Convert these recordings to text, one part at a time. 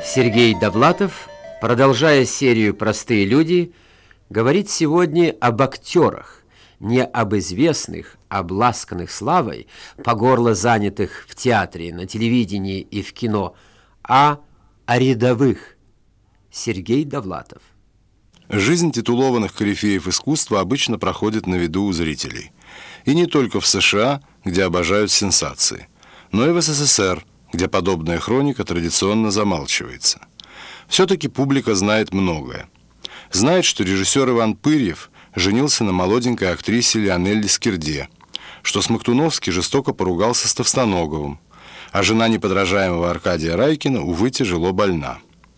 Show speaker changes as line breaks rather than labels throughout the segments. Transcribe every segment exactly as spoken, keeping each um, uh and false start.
Сергей Довлатов, продолжая серию «Простые люди», говорит сегодня об актерах, не об известных, обласканных славой, по горло занятых в театре, на телевидении и в кино, а о рядовых. Сергей Довлатов.
Жизнь титулованных корифеев искусства обычно проходит на виду у зрителей. И не только в США, где обожают сенсации, но и в СССР, где подобная хроника традиционно замалчивается. Все-таки публика знает многое. Знает, что режиссер Иван Пырьев женился на молоденькой актрисе Леонелле Скирде, что Смоктуновский жестоко поругался с Товстоноговым, а жена неподражаемого Аркадия Райкина, увы, тяжело больна.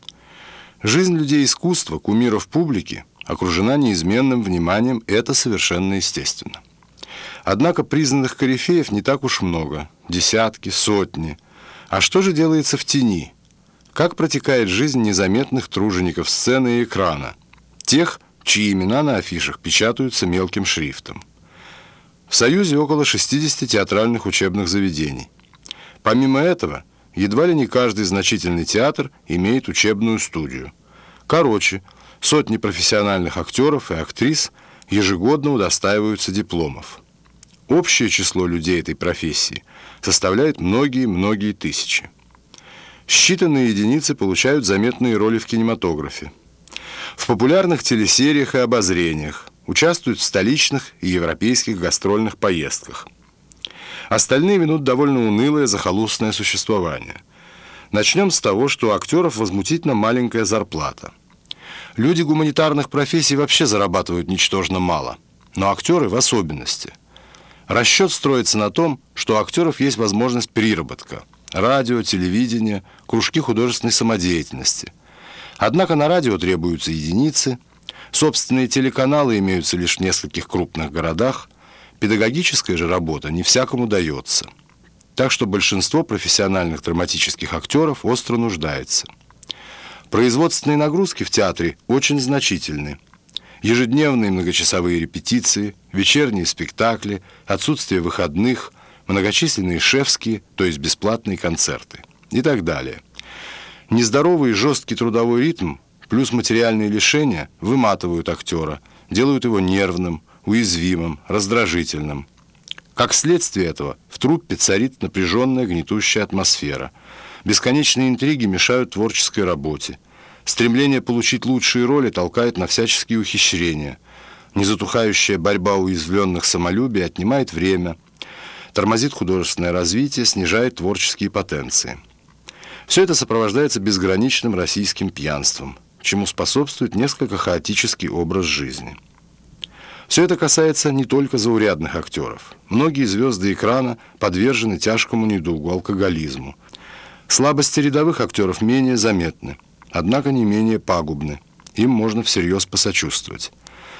Жизнь людей искусства, кумиров публики, окружена неизменным вниманием, это совершенно естественно. Однако признанных корифеев не так уж много, десятки, сотни. А что же делается в тени? Как протекает жизнь незаметных тружеников сцены и экрана, тех, чьи имена на афишах печатаются мелким шрифтом? В Союзе около шестидесяти театральных учебных заведений. Помимо этого, едва ли не каждый значительный театр имеет учебную студию. Короче, сотни профессиональных актеров и актрис ежегодно удостаиваются дипломов. Общее число людей этой профессии составляет многие-многие тысячи. Считанные единицы получают заметные роли в кинематографе. В популярных телесериях и обозрениях, участвуют в столичных и европейских гастрольных поездках. Остальные ведут довольно унылое захолустное существование. Начнем с того, что у актеров возмутительно маленькая зарплата. Люди гуманитарных профессий вообще зарабатывают ничтожно мало, но актеры в особенности. Расчет строится на том, что у актеров есть возможность приработка – радио, телевидение, кружки художественной самодеятельности. Однако на радио требуются единицы, собственные телеканалы имеются лишь в нескольких крупных городах, педагогическая же работа не всякому дается. Так что большинство профессиональных драматических актеров остро нуждается. Производственные нагрузки в театре очень значительны. Ежедневные многочасовые репетиции, вечерние спектакли, отсутствие выходных, многочисленные шефские, то есть бесплатные концерты и так далее. Нездоровый и жесткий трудовой ритм плюс материальные лишения выматывают актера, делают его нервным, уязвимым, раздражительным. Как следствие этого в труппе царит напряженная гнетущая атмосфера. Бесконечные интриги мешают творческой работе. Стремление получить лучшие роли толкает на всяческие ухищрения. Незатухающая борьба уязвленных самолюбий отнимает время, тормозит художественное развитие, снижает творческие потенции. Все это сопровождается безграничным российским пьянством, чему способствует несколько хаотический образ жизни. Все это касается не только заурядных актеров. Многие звезды экрана подвержены тяжкому недугу, алкоголизму. Слабости рядовых актеров менее заметны, однако не менее пагубны. Им можно всерьез посочувствовать.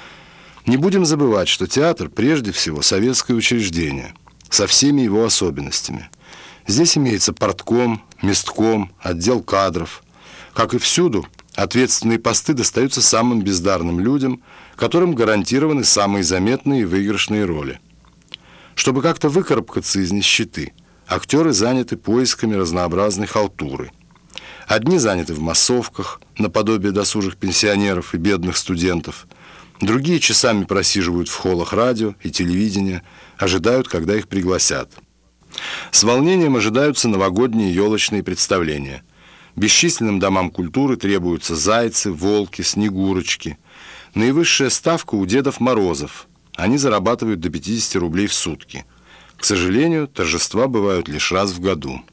Не будем забывать, что театр прежде всего советское учреждение, со всеми его особенностями. Здесь имеется партком, местком, отдел кадров. Как и всюду, ответственные посты достаются самым бездарным людям, которым гарантированы самые заметные и выигрышные роли. Чтобы как-то выкарабкаться из нищеты, актеры заняты поисками разнообразной халтуры. Одни заняты в массовках, наподобие досужих пенсионеров и бедных студентов. Другие часами просиживают в холлах радио и телевидения, ожидают, когда их пригласят. С волнением ожидаются новогодние елочные представления. Бесчисленным домам культуры требуются зайцы, волки, снегурочки. Наивысшая ставка у Дедов Морозов. Они зарабатывают до пятидесяти рублей в сутки. К сожалению, торжества бывают лишь раз в году.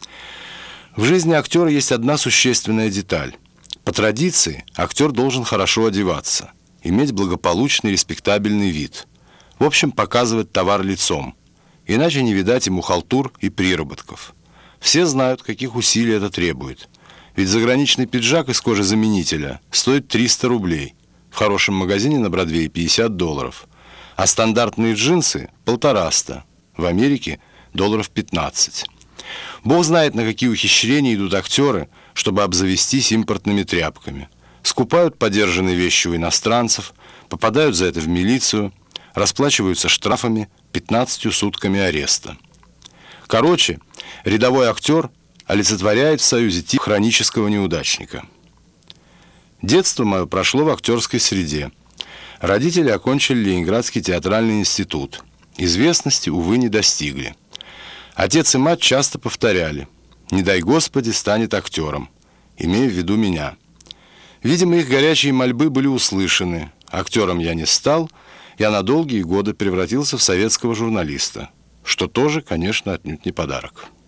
В жизни актера есть одна существенная деталь. По традиции, актер должен хорошо одеваться, иметь благополучный, респектабельный вид. В общем, показывать товар лицом. Иначе не видать ему халтур и приработков. Все знают, каких усилий это требует. Ведь заграничный пиджак из кожезаменителя стоит триста рублей. В хорошем магазине на Бродвее пятьдесят долларов. А стандартные джинсы – полтораста. В Америке – долларов пятнадцать. Бог знает, на какие ухищрения идут актеры, чтобы обзавестись импортными тряпками. Скупают подержанные вещи у иностранцев, попадают за это в милицию, расплачиваются штрафами, пятнадцатью сутками ареста. Короче, рядовой актер олицетворяет в Союзе тип хронического неудачника. Детство мое прошло в актерской среде. Родители окончили Ленинградский театральный институт. Известности, увы, не достигли. Отец и мать часто повторяли: «Не дай Господи, станет актером», имея в виду меня. Видимо, их горячие мольбы были услышаны. Актером я не стал, я на долгие годы превратился в советского журналиста, что тоже, конечно, отнюдь не подарок.